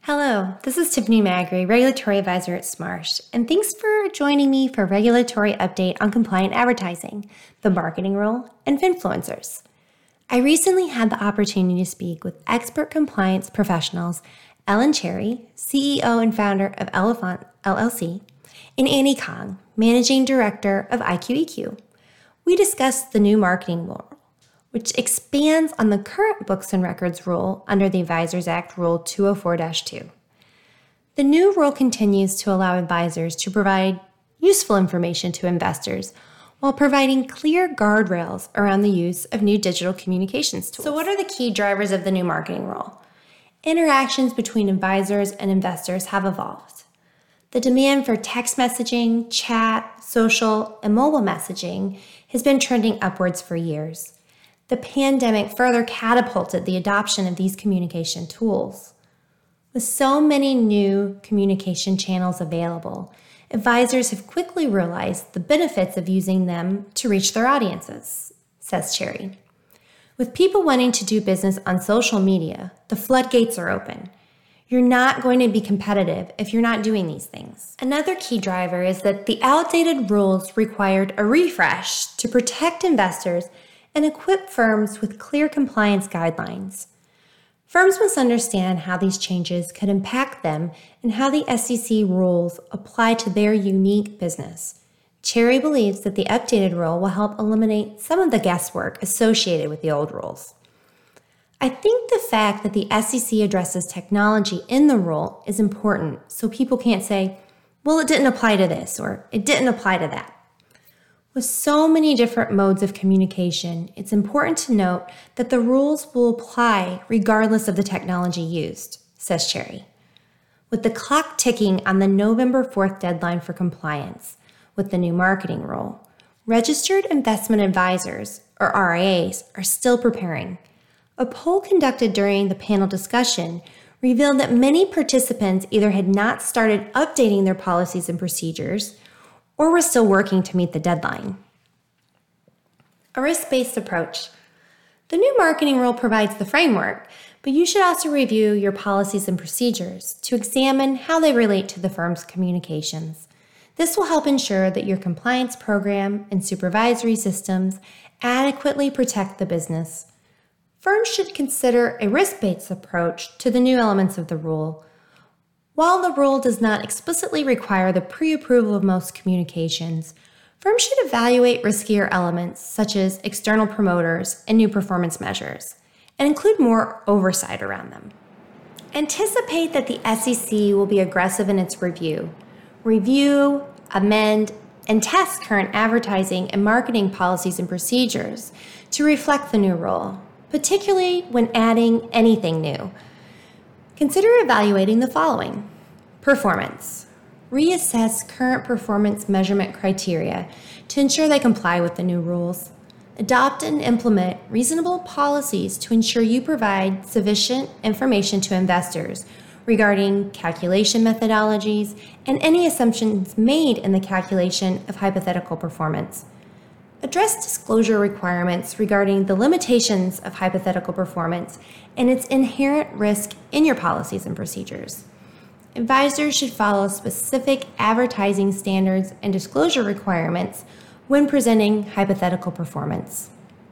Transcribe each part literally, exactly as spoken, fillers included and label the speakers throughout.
Speaker 1: Hello, this is Tiffany Magri, Regulatory Advisor at Smarsh, and thanks for joining me for a regulatory update on compliant advertising, the marketing role, and influencers. I recently had the opportunity to speak with expert compliance professionals Ellen Cherry, C E O and founder of Elephant L L C, and Annie Kong, Managing Director of I Q E Q. We discussed the new marketing role, which expands on the current books and records rule under the Advisors Act Rule two oh four dash two. The new rule continues to allow advisors to provide useful information to investors while providing clear guardrails around the use of new digital communications tools. So what are the key drivers of the new marketing rule? Interactions between advisors and investors have evolved. The demand for text messaging, chat, social, and mobile messaging has been trending upwards for years. The pandemic further catapulted the adoption of these communication tools. With so many new communication channels available, advisors have quickly realized the benefits of using them to reach their audiences, says Cherry. With people wanting to do business on social media, the floodgates are open. You're not going to be competitive if you're not doing these things. Another key driver is that the outdated rules required a refresh to protect investors and equip firms with clear compliance guidelines. Firms must understand how these changes could impact them and how the S E C rules apply to their unique business. Cherry believes that the updated rule will help eliminate some of the guesswork associated with the old rules. I think the fact that the S E C addresses technology in the rule is important so people can't say, well, it didn't apply to this or it didn't apply to that. With so many different modes of communication, it's important to note that the rules will apply regardless of the technology used, says Cherry. With the clock ticking on the November fourth deadline for compliance with the new marketing rule, registered investment advisors, or R I As, are still preparing. A poll conducted during the panel discussion revealed that many participants either had not started updating their policies and procedures or were still working to meet the deadline. A risk-based approach. The new marketing rule provides the framework, but you should also review your policies and procedures to examine how they relate to the firm's communications. This will help ensure that your compliance program and supervisory systems adequately protect the business. Firms should consider a risk-based approach to the new elements of the rule. While the rule does not explicitly require the pre-approval of most communications, firms should evaluate riskier elements such as external promoters and new performance measures, and include more oversight around them. Anticipate that the S E C will be aggressive in its review. Review, amend, and test current advertising and marketing policies and procedures to reflect the new rule, particularly when adding anything new. Consider evaluating the following. Performance. Reassess current performance measurement criteria to ensure they comply with the new rules. Adopt and implement reasonable policies to ensure you provide sufficient information to investors regarding calculation methodologies and any assumptions made in the calculation of hypothetical performance. Address disclosure requirements regarding the limitations of hypothetical performance and its inherent risk in your policies and procedures. Advisors should follow specific advertising standards and disclosure requirements when presenting hypothetical performance.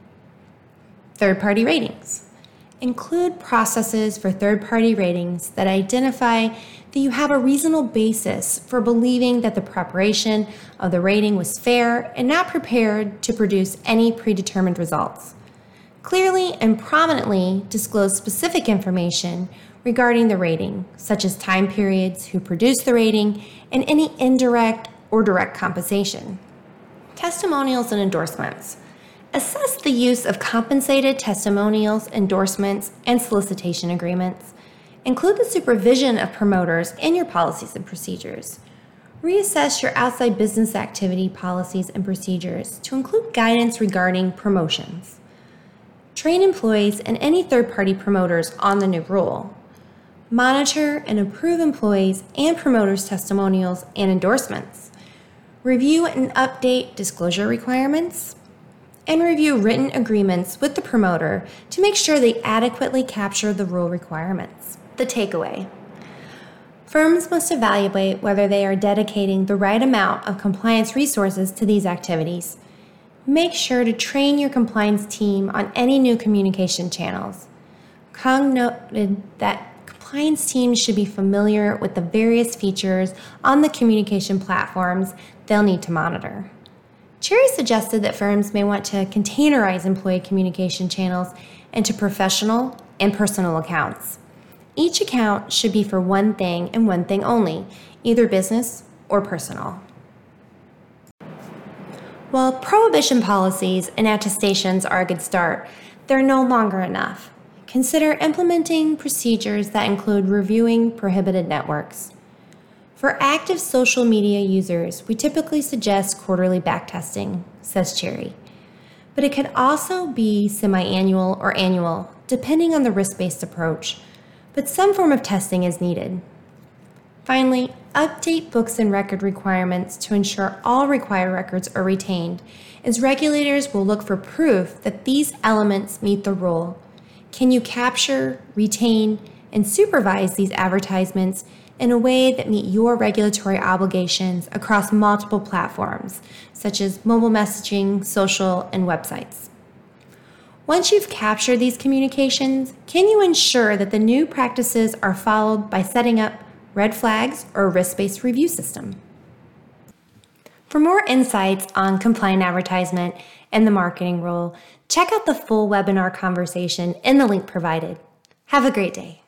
Speaker 1: Third-party ratings. Include processes for third-party ratings that identify that you have a reasonable basis for believing that the preparation of the rating was fair and not prepared to produce any predetermined results. Clearly and prominently disclose specific information regarding the rating, such as time periods, who produced the rating, and any indirect or direct compensation. Testimonials and endorsements. Assess the use of compensated testimonials, endorsements, and solicitation agreements. Include the supervision of promoters in your policies and procedures. Reassess your outside business activity policies and procedures to include guidance regarding promotions. Train employees and any third-party promoters on the new rule. Monitor and approve employees and promoters' testimonials and endorsements. Review and update disclosure requirements. And review written agreements with the promoter to make sure they adequately capture the rule requirements. The takeaway. Firms must evaluate whether they are dedicating the right amount of compliance resources to these activities. Make sure to train your compliance team on any new communication channels. Kung noted that compliance teams should be familiar with the various features on the communication platforms they'll need to monitor. Cherry suggested that firms may want to containerize employee communication channels into professional and personal accounts. Each account should be for one thing and one thing only, either business or personal. While prohibition policies and attestations are a good start, they're no longer enough. Consider implementing procedures that include reviewing prohibited networks. For active social media users, we typically suggest quarterly backtesting, says Cherry. But it could also be semi-annual or annual, depending on the risk-based approach. But some form of testing is needed. Finally, update books and record requirements to ensure all required records are retained, as regulators will look for proof that these elements meet the rule. Can you capture, retain, and supervise these advertisements in a way that meet your regulatory obligations across multiple platforms, such as mobile messaging, social, and websites? Once you've captured these communications, can you ensure that the new practices are followed by setting up red flags or a risk-based review system? For more insights on compliant advertisement and the marketing role, check out the full webinar conversation in the link provided. Have a great day.